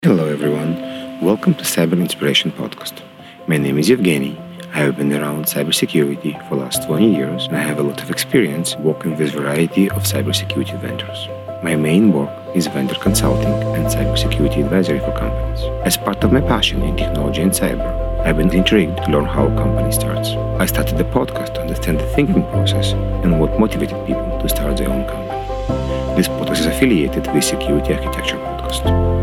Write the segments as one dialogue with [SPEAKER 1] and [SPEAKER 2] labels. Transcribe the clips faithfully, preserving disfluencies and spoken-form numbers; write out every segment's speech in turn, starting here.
[SPEAKER 1] Hello, everyone. Welcome to Cyber Inspiration Podcast. My name is Evgeny. I have been around cybersecurity for the last twenty years, and I have a lot of experience working with a variety of cybersecurity vendors. My main work is vendor consulting and cybersecurity advisory for companies. As part of my passion in technology and cyber, I've been intrigued to learn how a company starts. I started the podcast to understand the thinking process and what motivated people to start their own company. This podcast is affiliated with Security Architecture Podcast.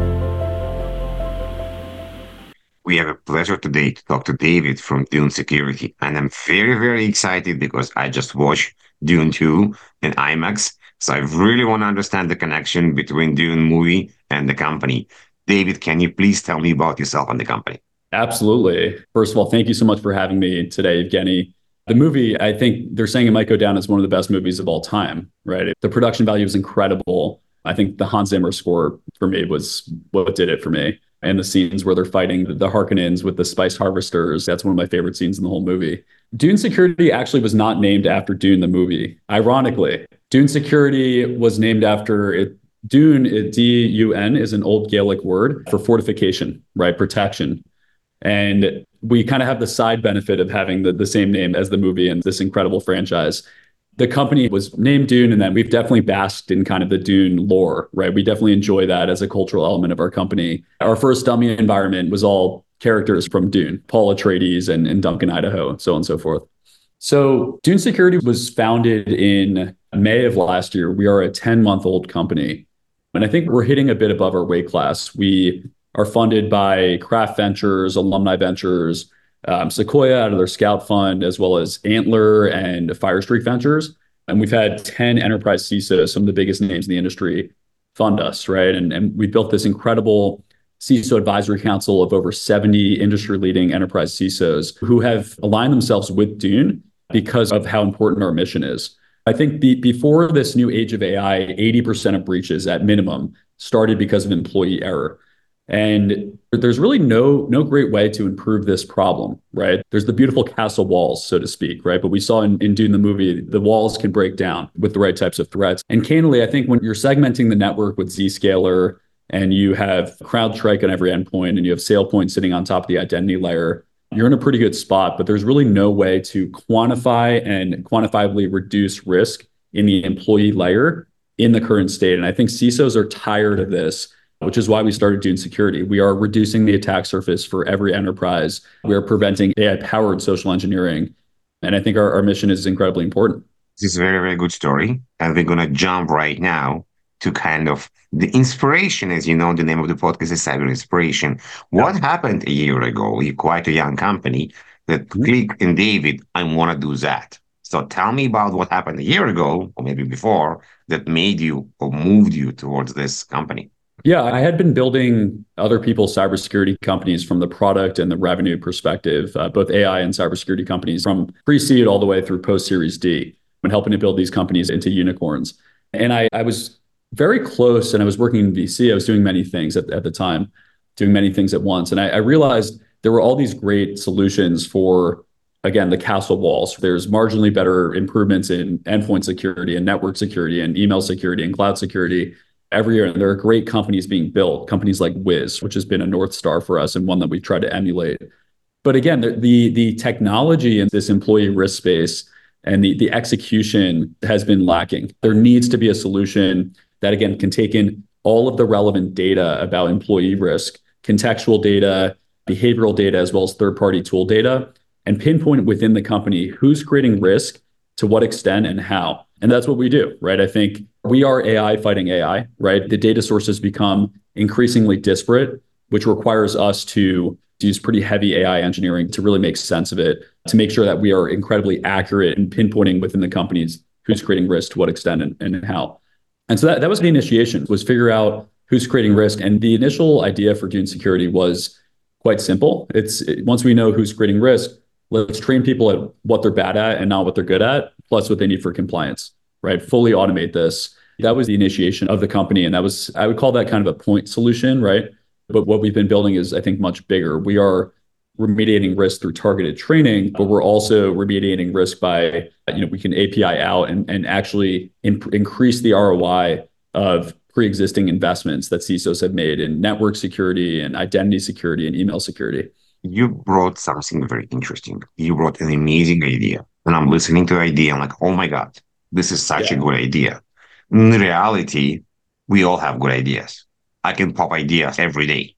[SPEAKER 1] We have a pleasure today to talk to David from Dune Security. And I'm very, very excited because I just watched Dune two in IMAX. So I really want to understand the connection between Dune movie and the company. David, can you please tell me about yourself and the company?
[SPEAKER 2] Absolutely. First of all, thank you so much for having me today, Evgeny. The movie, I think they're saying it might go down as one of the best movies of all time, right? The production value is incredible. I think the Hans Zimmer score for me was what did it for me. And the scenes where they're fighting the Harkonnens with the spice harvesters. That's one of my favorite scenes in the whole movie. Dune Security actually was not named after Dune, the movie. Ironically, Dune Security was named after it. Dune, D U N, is an old Gaelic word for fortification, right? Protection. And we kind of have the side benefit of having the, the same name as the movie and this incredible franchise. The company was named Dune, and then we've definitely basked in kind of the Dune lore, right? We definitely enjoy that as a cultural element of our company. Our first dummy environment was all characters from Dune, Paul Atreides and, and Duncan Idaho, so on and so forth. So Dune Security was founded in May of last year. We are a ten-month-old company, and I think we're hitting a bit above our weight class. We are funded by Craft Ventures, Alumni Ventures, Um, Sequoia out of their Scout Fund, as well as Antler and Firestreak Ventures. And we've had ten enterprise C I S Os, some of the biggest names in the industry, fund us, right? And, and we built this incredible C I S O advisory council of over seventy industry-leading enterprise C I S Os who have aligned themselves with Dune because of how important our mission is. I think the, before this new age of A I, eighty percent of breaches at minimum started because of employee error. And there's really no no great way to improve this problem, right? There's the beautiful castle walls, so to speak, right? But we saw in, in Dune the movie, the walls can break down with the right types of threats. And candidly, I think when you're segmenting the network with Zscaler and you have CrowdStrike on every endpoint and you have SailPoint sitting on top of the identity layer, you're in a pretty good spot. But there's really no way to quantify and quantifiably reduce risk in the employee layer in the current state. And I think C I S Os are tired of this, which is why we started Dune Security. We are reducing the attack surface for every enterprise. We are preventing A I-powered social engineering. And I think our, our mission is incredibly important.
[SPEAKER 1] This is a very, very good story. And we're going to jump right now to kind of the inspiration. As you know, the name of the podcast is Cyber Inspiration. What yeah. happened a year ago? You're quite a young company that mm-hmm. clicked in David, I want to do that. So tell me about what happened a year ago, or maybe before, that made you or moved you towards this company.
[SPEAKER 2] Yeah, I had been building other people's cybersecurity companies from the product and the revenue perspective, uh, both A I and cybersecurity companies from pre-seed all the way through post-Series D, and helping to build these companies into unicorns. And I, I was very close, and I was working in V C. I was doing many things at, at the time, doing many things at once. And I, I realized there were all these great solutions for, again, the castle walls. There's marginally better improvements in endpoint security and network security and email security and cloud security every year. And there are great companies being built, companies like Wiz, which has been a North Star for us and one that we try to emulate. But again, the the, the technology in this employee risk space and the, the execution has been lacking. There needs to be a solution that, again, can take in all of the relevant data about employee risk, contextual data, behavioral data, as well as third-party tool data, and pinpoint within the company who's creating risk, to what extent, and how. And that's what we do, right? I think we are A I fighting A I, right? The data sources become increasingly disparate, which requires us to use pretty heavy A I engineering to really make sense of it, to make sure that we are incredibly accurate in pinpointing within the companies who's creating risk, to what extent, and, and how. And so that, that was the initiation, was figure out who's creating risk. And the initial idea for Dune Security was quite simple. It's it, once we know who's creating risk, let's train people at what they're bad at and not what they're good at, plus what they need for compliance, right? Fully automate this. That was the initiation of the company. And that was, I would call that kind of a point solution, right? But what we've been building is, I think, much bigger. We are remediating risk through targeted training, but we're also remediating risk by, you know, we can A P I out and, and actually in, increase the R O I of pre-existing investments that C I S Os have made in network security and identity security and email security.
[SPEAKER 1] You brought something very interesting. You brought an amazing idea. And I'm listening to the idea. I'm like, oh my God, this is such yeah. a good idea. In reality, we all have good ideas. I can pop ideas every day.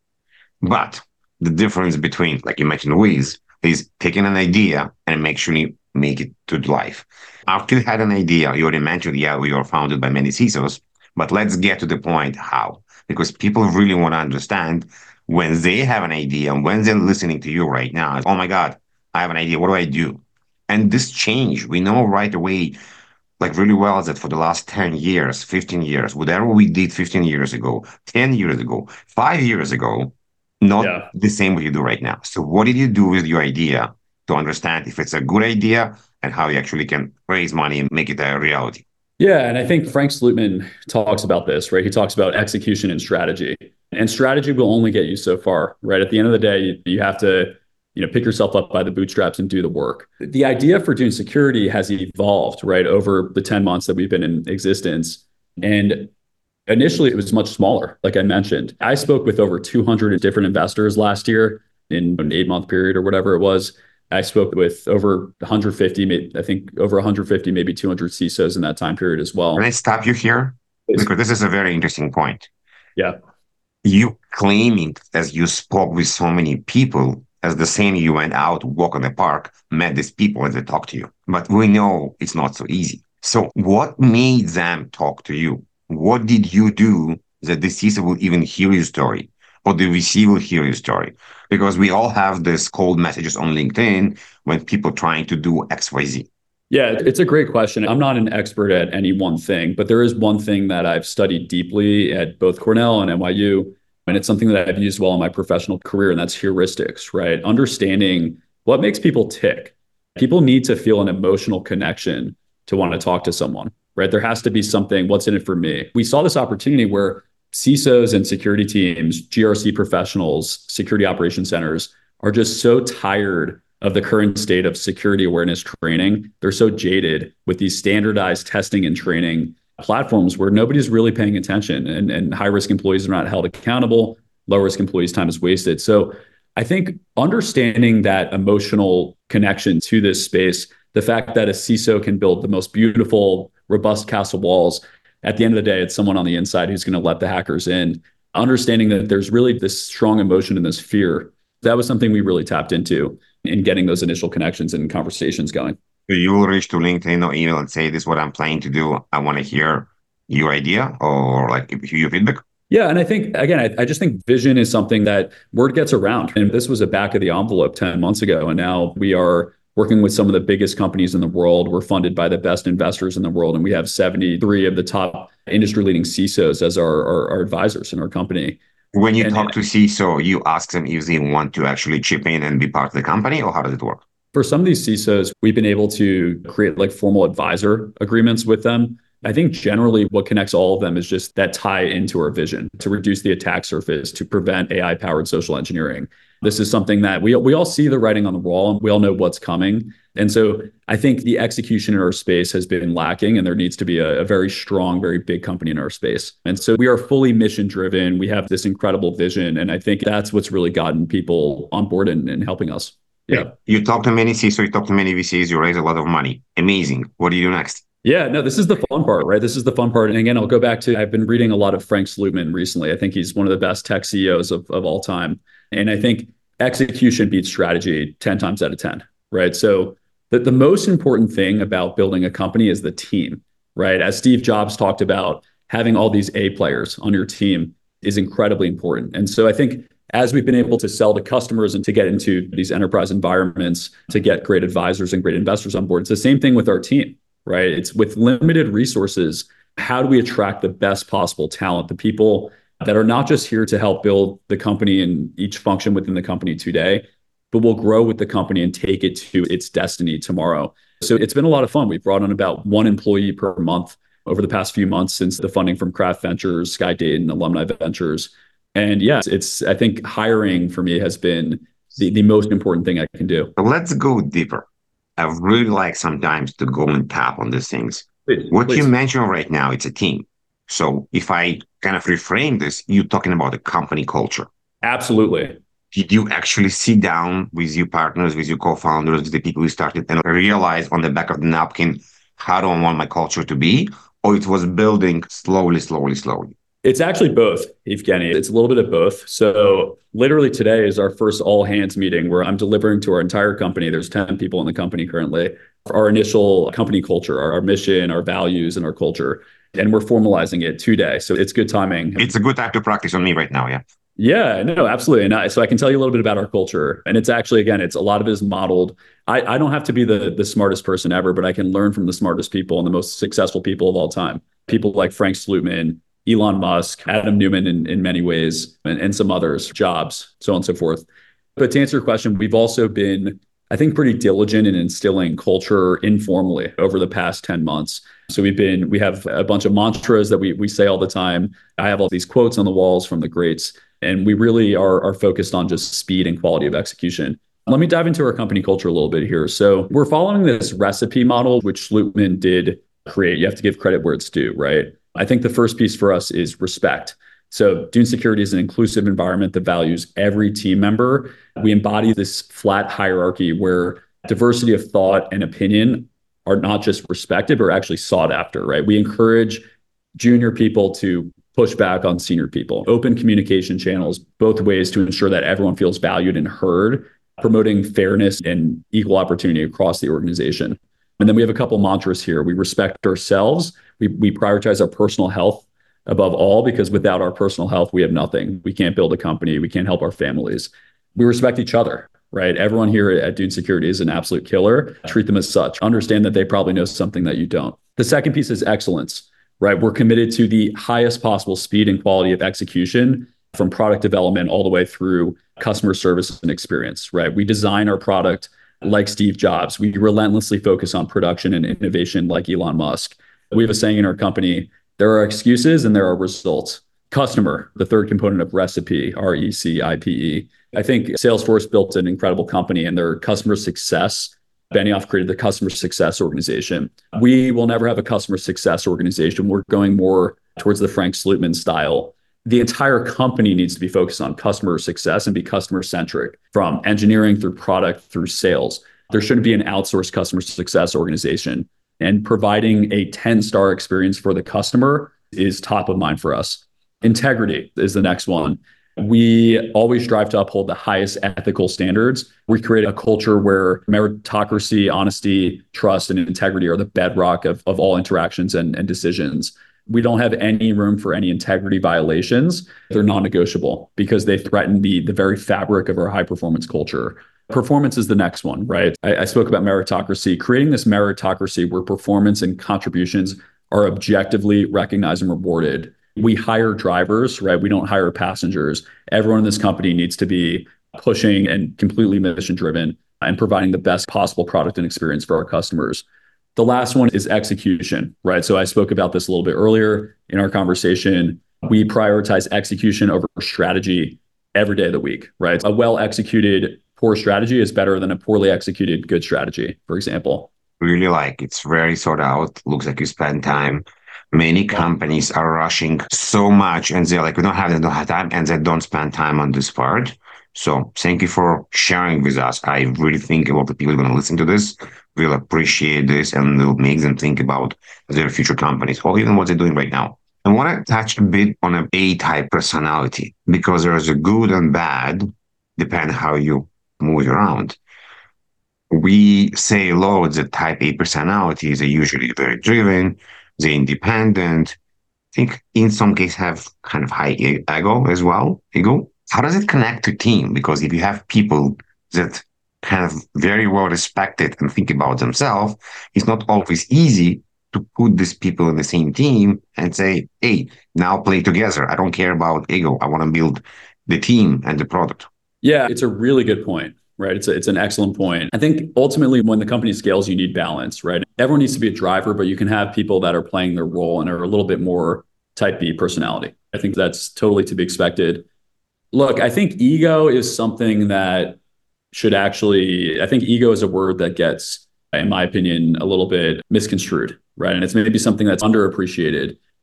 [SPEAKER 1] But the difference between, like you mentioned, Wiz, is taking an idea and make sure you make it to life. After you had an idea, you already mentioned, yeah, we are founded by many C I S Os, but let's get to the point how. Because people really want to understand when they have an idea, and when they're listening to you right now, oh my God, I have an idea, what do I do? And this change, we know right away, like really well, that for the last ten years, fifteen years, whatever we did fifteen years ago, ten years ago, five years ago, not yeah. the same what you do right now. So what did you do with your idea to understand if it's a good idea and how you actually can raise money and make it a reality?
[SPEAKER 2] Yeah, and I think Frank Slootman talks about this, right? He talks about execution and strategy. And strategy will only get you so far, right? At the end of the day, you, you have to, you know, pick yourself up by the bootstraps and do the work. The idea for doing security has evolved, right, over the ten months that we've been in existence. And initially, it was much smaller, like I mentioned. I spoke with over two hundred different investors last year in an eight-month period or whatever it was. I spoke with over one hundred fifty, I think over one hundred fifty, maybe two hundred C I S Os in that time period as well.
[SPEAKER 1] Can I stop you here? Please. Because this is a very interesting point.
[SPEAKER 2] Yeah.
[SPEAKER 1] You claiming as you spoke with so many people as the same you went out, walk in the park, met these people and they talk to you. But we know it's not so easy. So what made them talk to you? What did you do that the C I S O will even hear your story or the V C will hear your story? Because we all have this cold messages on LinkedIn when people trying to do X, Y, Z.
[SPEAKER 2] Yeah, it's a great question. I'm not an expert at any one thing, but there is one thing that I've studied deeply at both Cornell and N Y U, and it's something that I've used well in my professional career, and that's heuristics, right? Understanding what makes people tick. People need to feel an emotional connection to want to talk to someone, right? There has to be something, what's in it for me? We saw this opportunity where C I S Os and security teams, G R C professionals, security operations centers are just so tired of the current state of security awareness training. They're so jaded with these standardized testing and training platforms where nobody's really paying attention, and, and high-risk employees are not held accountable. Low-risk employees' time is wasted. So I think understanding that emotional connection to this space, the fact that a C I S O can build the most beautiful, robust castle walls, at the end of the day, it's someone on the inside who's going to let the hackers in. Understanding that there's really this strong emotion and this fear, that was something we really tapped into in getting those initial connections and conversations going.
[SPEAKER 1] You will reach to LinkedIn or email and say, this is what I'm planning to do. I want to hear your idea or like your feedback.
[SPEAKER 2] Yeah. And I think, again, I, I just think vision is something that word gets around. And this was a back of the envelope ten months ago. And now we are working with some of the biggest companies in the world. We're funded by the best investors in the world. And we have seventy-three of the top industry leading C I S Os as our, our, our advisors in our company.
[SPEAKER 1] When you
[SPEAKER 2] and,
[SPEAKER 1] talk to C I S O, you ask them if they want to actually chip in and be part of the company, or how does it work?
[SPEAKER 2] For some of these C I S Os, we've been able to create like formal advisor agreements with them. I think generally what connects all of them is just that tie into our vision to reduce the attack surface, to prevent A I-powered social engineering. This is something that we, we all see the writing on the wall and we all know what's coming. And so I think the execution in our space has been lacking, and there needs to be a, a very strong, very big company in our space. And so we are fully mission driven. We have this incredible vision. And I think that's what's really gotten people on board and, and helping us. Yeah.
[SPEAKER 1] You talk to many C I S Os, you talk to many V Cs, you raise a lot of money. Amazing. What do you do next?
[SPEAKER 2] Yeah, no, this is the fun part, right? This is the fun part. And again, I'll go back to, I've been reading a lot of Frank Slootman recently. I think he's one of the best tech C E Os of, of all time. And I think execution beats strategy ten times out of ten, right? So the, the most important thing about building a company is the team, right? As Steve Jobs talked about, having all these A players on your team is incredibly important. And so I think as we've been able to sell to customers and to get into these enterprise environments, to get great advisors and great investors on board, it's the same thing with our team, right? It's with limited resources, how do we attract the best possible talent, the people that are not just here to help build the company and each function within the company today, but will grow with the company and take it to its destiny tomorrow. So it's been a lot of fun. We've brought on about one employee per month over the past few months since the funding from Craft Ventures, Sky Dayton, and Alumni Ventures. And yes, it's, I think hiring for me has been the, the most important thing I can do.
[SPEAKER 1] Let's go deeper. I really like sometimes to go and tap on these things. Please, what please. You mentioned right now, it's a team. So if I
[SPEAKER 3] kind of reframe this, you're talking about the company culture.
[SPEAKER 2] Absolutely.
[SPEAKER 3] Did you actually sit down with your partners, with your co-founders, with the people who started, and realize on the back of the napkin, how do I want my culture to be? Or it was building slowly, slowly, slowly?
[SPEAKER 2] It's actually both, Evgeny. It's a little bit of both. So literally today is our first all hands meeting where I'm delivering to our entire company. There's ten people in the company currently. Our initial company culture, our, our mission, our values, and our culture. And we're formalizing it today. So it's good timing.
[SPEAKER 3] It's a good time to practice on me right now, yeah.
[SPEAKER 2] Yeah, no, absolutely. And I, so I can tell you a little bit about our culture. And it's actually, again, it's a lot of it is modeled. I, I don't have to be the, the smartest person ever, but I can learn from the smartest people and the most successful people of all time. People like Frank Slootman, Elon Musk, Adam Newman in, in many ways, and, and some others, Jobs, so on and so forth. But to answer your question, we've also been, I think, pretty diligent in instilling culture informally over the past ten months. So we've been, we have a bunch of mantras that we we say all the time. I have all these quotes on the walls from the greats, and we really are, are focused on just speed and quality of execution. Let me dive into our company culture a little bit here. So we're following this recipe model, which Slootman did create. You have to give credit where it's due, right? I think the first piece for us is respect. So Dune Security is an inclusive environment that values every team member. We embody this flat hierarchy where diversity of thought and opinion are not just respected, but are actually sought after, right? We encourage junior people to push back on senior people, open communication channels both ways to ensure that everyone feels valued and heard, promoting fairness and equal opportunity across the organization. And then we have a couple mantras here. We respect ourselves. We, we prioritize our personal health above all, because without our personal health, we have nothing. We can't build a company. We can't help our families. We respect each other, right? Everyone here at Dune Security is an absolute killer. Treat them as such. Understand that they probably know something that you don't. The second piece is excellence, right? We're committed to the highest possible speed and quality of execution from product development all the way through customer service and experience, right? We design our product like Steve Jobs. We relentlessly focus on production and innovation like Elon Musk. We have a saying in our company, there are excuses and there are results. Customer, the third component of recipe, R E C I P E. I think Salesforce built an incredible company, and their customer success, Benioff created the customer success organization. We will never have a customer success organization. We're going more towards the Frank Slootman style. The entire company needs to be focused on customer success and be customer centric, from engineering through product through sales. There shouldn't be an outsourced customer success organization. And providing a ten-star experience for the customer is top of mind for us. Integrity is the next one. We always strive to uphold the highest ethical standards. We create a culture where meritocracy, honesty, trust, and integrity are the bedrock of, of all interactions and, and decisions. We don't have any room for any integrity violations. They're non-negotiable because they threaten the, the very fabric of our high-performance culture. Performance is the next one, right? I, I spoke about meritocracy, creating this meritocracy where performance and contributions are objectively recognized and rewarded. We hire drivers, right? We don't hire passengers. Everyone in this company needs to be pushing and completely mission driven and providing the best possible product and experience for our customers. The last one is execution, right? So I spoke about this a little bit earlier in our conversation. We prioritize execution over strategy every day of the week, right? A well-executed poor strategy is better than a poorly executed good strategy, for example.
[SPEAKER 3] Really like it's very thought out. Looks like you spend time. Many companies are rushing so much and they're like, we don't have, they don't have time, and they don't spend time on this part. So thank you for sharing with us. I really think a lot of people are going to listen to this, will appreciate this, and will make them think about their future companies or even what they're doing right now. I want to touch a bit on an A-type personality, because there is a good and bad, depending how you move around. We say loads that type A personalities are usually very driven, they're independent. I think in some cases have kind of high ego as well, ego. How does it connect to team? Because if you have people that kind of very well respected and think about themselves, it's not always easy to put these people in the same team and say, hey, now play together. I don't care about ego. I want to build the team and the product.
[SPEAKER 2] Yeah, it's a really good point, right? It's a, it's an excellent point. I think ultimately when the company scales, you need balance, right? Everyone needs to be a driver, but you can have people that are playing their role and are a little bit more type B personality. I think that's totally to be expected. Look, I think ego is something that should actually, I think ego is a word that gets, in my opinion, a little bit misconstrued, right? And it's maybe something that's underappreciated.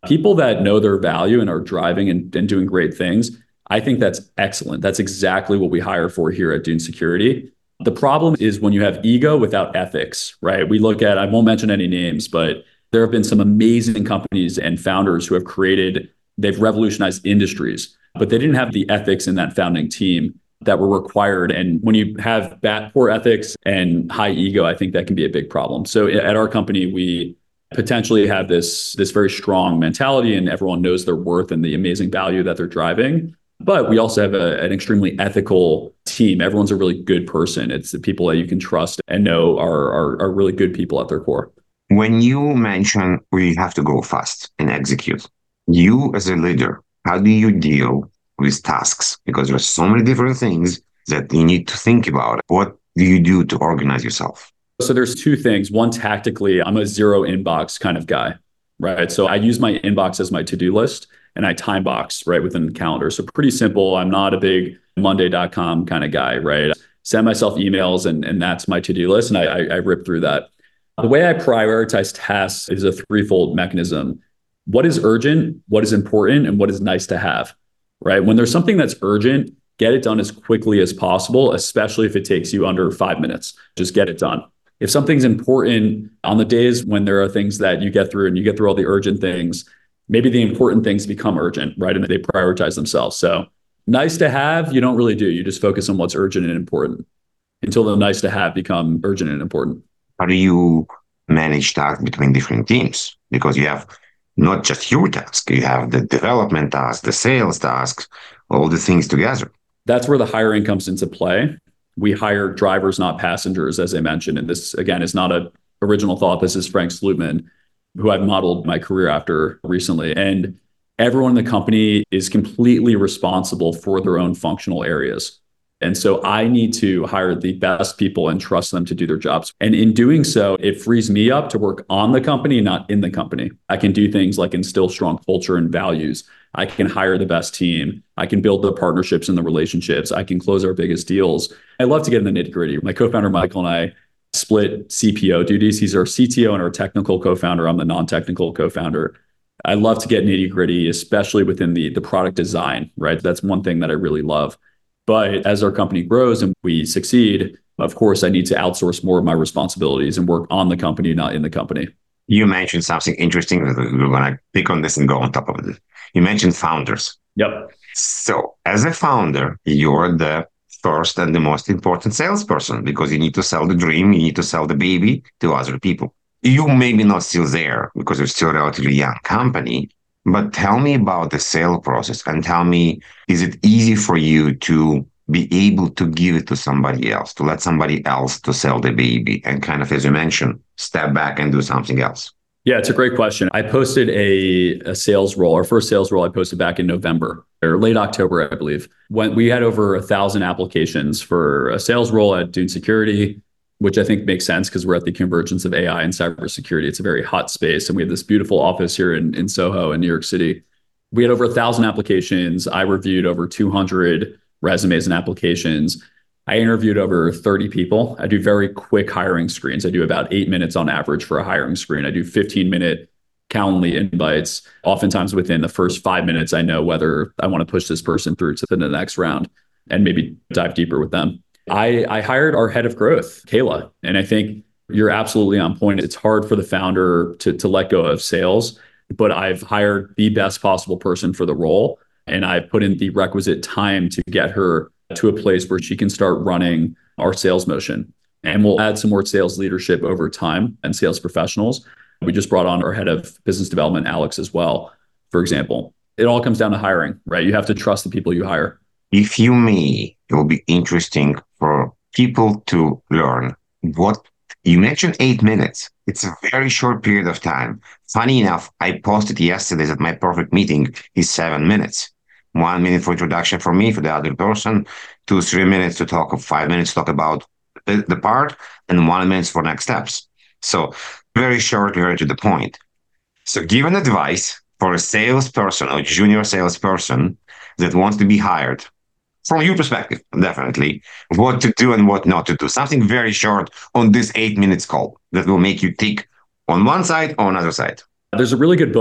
[SPEAKER 2] People that know their value and are driving and, and doing great things, I think that's excellent. That's exactly what we hire for here at Dune Security. The problem is when you have ego without ethics, right? We look at, I won't mention any names, but there have been some amazing companies and founders who have created, they've revolutionized industries, but they didn't have the ethics in that founding team that were required. And when you have bad, poor ethics and high ego, I think that can be a big problem. So at our company, we potentially have this, this very strong mentality and everyone knows their worth and the amazing value that they're driving. But we also have a, an extremely ethical team. Everyone's a really good person. It's the people that you can trust and know are, are, are really good people at their core.
[SPEAKER 3] When you mention we have to go fast and execute, you as a leader, how do you deal with tasks? Because there's so many different things that you need to think about. What do you do to organize yourself?
[SPEAKER 2] So there's two things. One, tactically, I'm a zero inbox kind of guy, right? So I use my inbox as my to-do list and I time box right within the calendar. So pretty simple. I'm not a big monday dot com kind of guy, right? Send myself emails and, and that's my to-do list. And I, I, I rip through that. The way I prioritize tasks is a threefold mechanism. What is urgent, what is important, and what is nice to have, right? When there's something that's urgent, get it done as quickly as possible, especially if it takes you under five minutes. Just get it done. If something's important on the days when there are things that you get through and you get through all the urgent things, maybe the important things become urgent, right? And they prioritize themselves. So nice to have, you don't really do. You just focus on what's urgent and important until the nice to have become urgent and important.
[SPEAKER 3] How do you manage tasks between different teams? Because you have not just your task, you have the development task, the sales tasks, all the things together.
[SPEAKER 2] That's where the hiring comes into play. We hire drivers, not passengers, as I mentioned. And this, again, is not an original thought. This is Frank Slootman, who I've modeled my career after recently. And everyone in the company is completely responsible for their own functional areas. And so I need to hire the best people and trust them to do their jobs. And in doing so, it frees me up to work on the company, not in the company. I can do things like instill strong culture and values. I can hire the best team. I can build the partnerships and the relationships. I can close our biggest deals. I love to get in the nitty gritty. My co-founder, Michael, and I split C P O duties. He's our C T O and our technical co-founder. I'm the non-technical co-founder. I love to get nitty gritty, especially within the, the product design, right? That's one thing that I really love. But as our company grows and we succeed, of course, I need to outsource more of my responsibilities and work on the company, not in the company.
[SPEAKER 3] You mentioned something interesting. We're going to pick on this and go on top of it. You mentioned founders.
[SPEAKER 2] Yep.
[SPEAKER 3] So as a founder, you're the first and the most important salesperson because you need to sell the dream. You need to sell the baby to other people. You may be not still there because you're still a relatively young company. But tell me about the sale process and tell me, is it easy for you to be able to give it to somebody else, to let somebody else to sell the baby and kind of, as you mentioned, step back and do something else?
[SPEAKER 2] Yeah, it's a great question. I posted a, a sales role, our first sales role I posted back in November or late October, I believe, when we had over a thousand applications for a sales role at Dune Security, which I think makes sense because we're at the convergence of A I and cybersecurity. It's a very hot space. And we have this beautiful office here in, in Soho in New York City. We had over a thousand applications. I reviewed over two hundred resumes and applications. I interviewed over thirty people. I do very quick hiring screens. I do about eight minutes on average for a hiring screen. I do fifteen minute Calendly invites. Oftentimes within the first five minutes, I know whether I want to push this person through to the next round and maybe dive deeper with them. I, I hired our head of growth, Kayla, and I think you're absolutely on point. It's hard for the founder to, to let go of sales, but I've hired the best possible person for the role. And I've put in the requisite time to get her to a place where she can start running our sales motion. And we'll add some more sales leadership over time and sales professionals. We just brought on our head of business development, Alex, as well, for example. It all comes down to hiring, right? You have to trust the people you hire.
[SPEAKER 3] If you may, it will be interesting for people to learn what you mentioned eight minutes. It's a very short period of time. Funny enough, I posted yesterday that my perfect meeting is seven minutes. One minute for introduction for me, for the other person, two, three minutes to talk, five minutes to talk about the, the part, and one minute for next steps. So very short, very to the point. So give an advice for a salesperson or junior salesperson that wants to be hired. From your perspective, definitely, what to do and what not to do. Something very short on this eight minutes call that will make you tick on one side or another side.
[SPEAKER 2] There's a really good book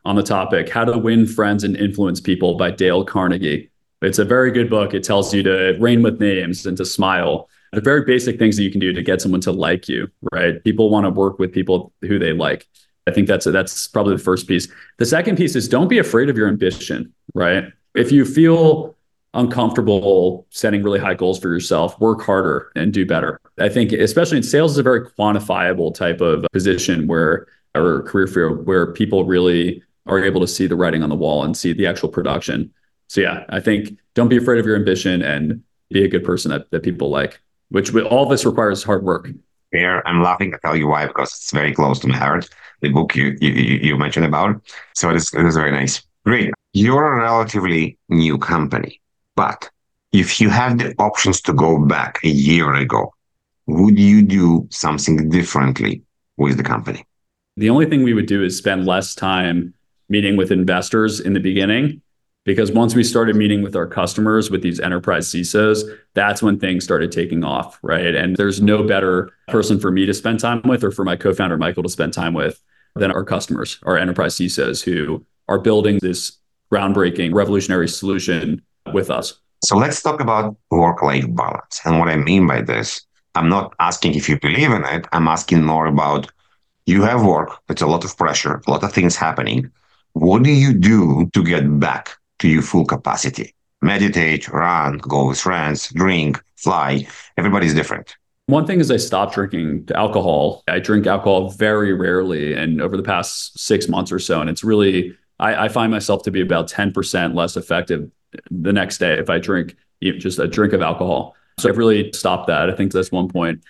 [SPEAKER 2] on the topic, How to Win Friends and Influence People by Dale Carnegie. It's a very good book. It tells you to reign with names and to smile. The very basic things that you can do to get someone to like you, right? People want to work with people who they like. I think that's that's probably the first piece. The second piece is don't be afraid of your ambition, right? If you feel uncomfortable setting really high goals for yourself, work harder and do better. I think especially in sales is a very quantifiable type of position where, or career field where people really are able to see the writing on the wall and see the actual production. So yeah, I think don't be afraid of your ambition and be a good person that, that people like, which all this requires hard work.
[SPEAKER 3] Here, I'm laughing. I'll tell you why, because it's very close to my heart, the book you you, you mentioned about. So it is, it is very nice. Great. You're a relatively new company, but if you have the options to go back a year ago, would you do something differently with the company?
[SPEAKER 2] The only thing we would do is spend less time meeting with investors in the beginning, because once we started meeting with our customers, with these enterprise C I S Os, that's when things started taking off, right? And there's no better person for me to spend time with or for my co-founder, Michael, to spend time with than our customers, our enterprise C I S Os who are building this groundbreaking, revolutionary solution with us.
[SPEAKER 3] So let's talk about work-life balance. And what I mean by this, I'm not asking if you believe in it. I'm asking more about you have work. It's a lot of pressure, a lot of things happening. What do you do to get back to your full capacity? Meditate, run, go with friends, drink, fly. Everybody's different.
[SPEAKER 2] One thing is I stopped drinking alcohol. I drink alcohol very rarely and over the past six months or so. And it's really, I, I find myself to be about ten percent less effective the next day if I drink just a drink of alcohol. So I've really stopped that. I think that's one point.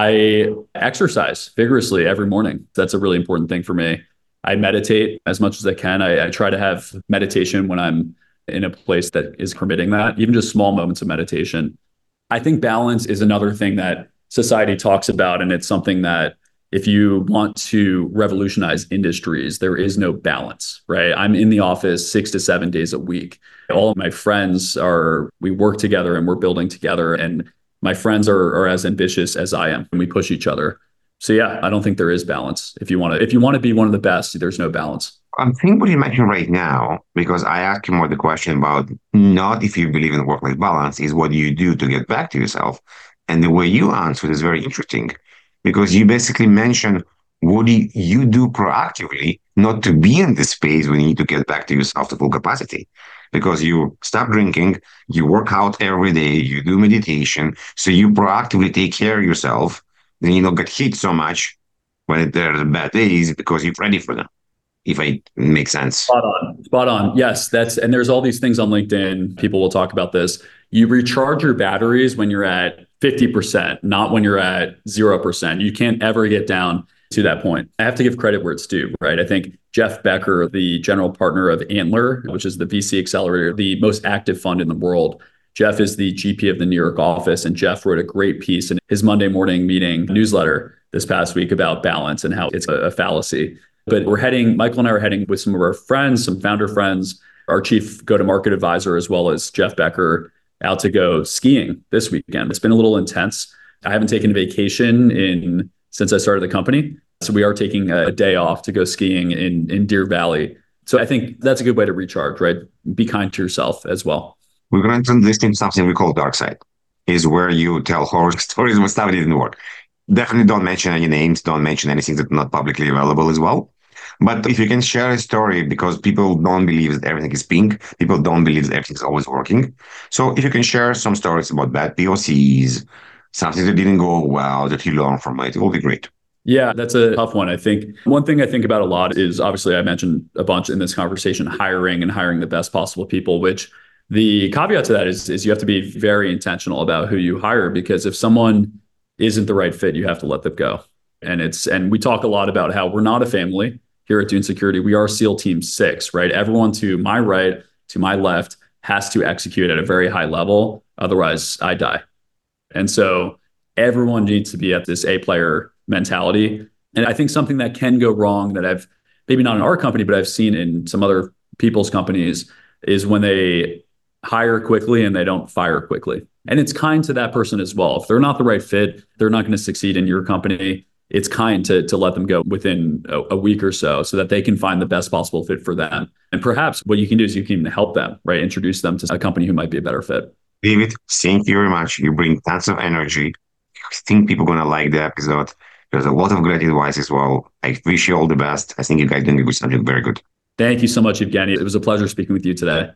[SPEAKER 2] I exercise vigorously every morning. That's a really important thing for me. I meditate as much as I can. I, I try to have meditation when I'm in a place that is permitting that, even just small moments of meditation. I think balance is another thing that society talks about. And it's something that if you want to revolutionize industries, there is no balance, right? I'm in the office six to seven days a week. All of my friends are, we work together and we're building together. And my friends are, are as ambitious as I am and we push each other. So yeah, I don't think there is balance. If you want to, if you want to be one of the best, there's no balance.
[SPEAKER 3] I'm thinking what you mentioned right now, because I asked you more the question about not if you believe in work-life balance, is what do you do to get back to yourself? And the way you answered is very interesting, because you basically mentioned what do you do proactively not to be in this space when you need to get back to yourself to full capacity. Because you stop drinking, you work out every day, you do meditation, so you proactively take care of yourself. Then you don't get hit so much when there are bad days because you're ready for them, if it makes sense.
[SPEAKER 2] Spot on. Spot on. Yes, that's, and there's all these things on LinkedIn. People will talk about this. You recharge your batteries when you're at fifty percent, not when you're at zero percent. You can't ever get down to that point. I have to give credit where it's due, right? I think Jeff Becker, the general partner of Antler, which is the V C accelerator, the most active fund in the world, Jeff is the G P of the New York office, and Jeff wrote a great piece in his Monday morning meeting newsletter this past week about balance and how it's a, a fallacy. But we're heading, Michael and I are heading with some of our friends, some founder friends, our chief go-to-market advisor, as well as Jeff Becker, out to go skiing this weekend. It's been a little intense. I haven't taken a vacation in since I started the company. So we are taking a day off to go skiing in, in Deer Valley. So I think that's a good way to recharge, right? Be kind to yourself as well.
[SPEAKER 3] We're going to transition to something we call dark side, is where you tell horror stories when stuff didn't work. Definitely don't mention any names, don't mention anything that's not publicly available as well. But if you can share a story, because people don't believe that everything is pink, people don't believe that everything's always working. So if you can share some stories about bad P O Cs, something that didn't go well, that you learned from it, it will be great.
[SPEAKER 2] Yeah, that's a tough one. I think one thing I think about a lot is, obviously I mentioned a bunch in this conversation, hiring and hiring the best possible people, which the caveat to that is, is you have to be very intentional about who you hire, because if someone isn't the right fit, you have to let them go. And it's, and we talk a lot about how we're not a family here at Dune Security. We are SEAL Team Six, right? Everyone to my right, to my left has to execute at a very high level. Otherwise I die. And so everyone needs to be at this A player mentality. And I think something that can go wrong that I've, maybe not in our company, but I've seen in some other people's companies, is when they hire quickly and they don't fire quickly. And it's kind to that person as well. If they're not the right fit, they're not going to succeed in your company. it's kind to, to let them go within a, a week or so so that they can find the best possible fit for them. And perhaps what you can do is you can even help them, right? Introduce them to a company who might be a better fit.
[SPEAKER 3] David, thank you very much. You bring tons of energy. I think people are going to like the episode. There's a lot of great advice as well. I wish you all the best. I think you guys are doing a good subject. Very good.
[SPEAKER 2] Thank you so much, Evgeny. It was a pleasure speaking with you today.